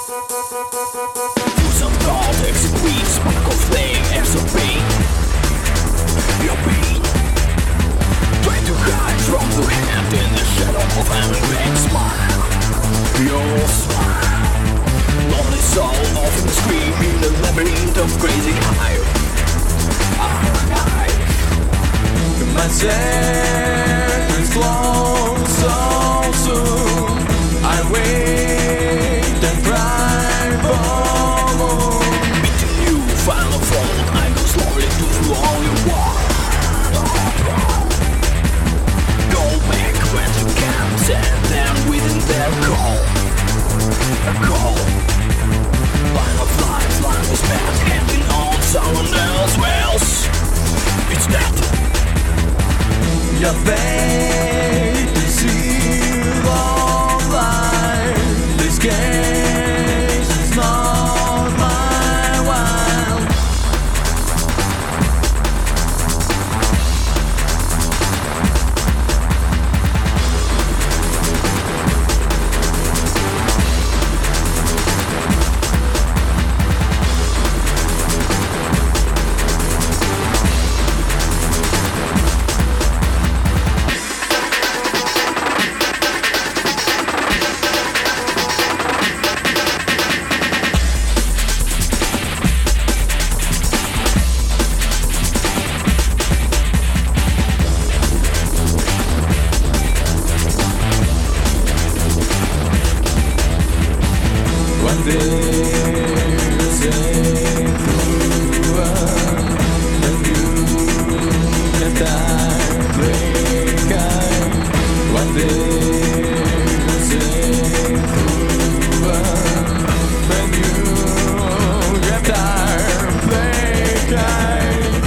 Some call execute, spark of flame, SOP. Your pain, try to hide from the hand in the shadow of an great smile. Your smile, lonely soul often scream in a labyrinth of crazy eyes. My secret's close so soon. I wait and cry for more. Meeting you, final fall, I go slowly to all your walk. Go back when you can, send them within their call. A call. Line of life, line was spent, hanging on someone else. It's that. Your fate is sealed of life. This case is not my wild. One day you'll say through and you can die playing. One day you'll say through and you can die playing.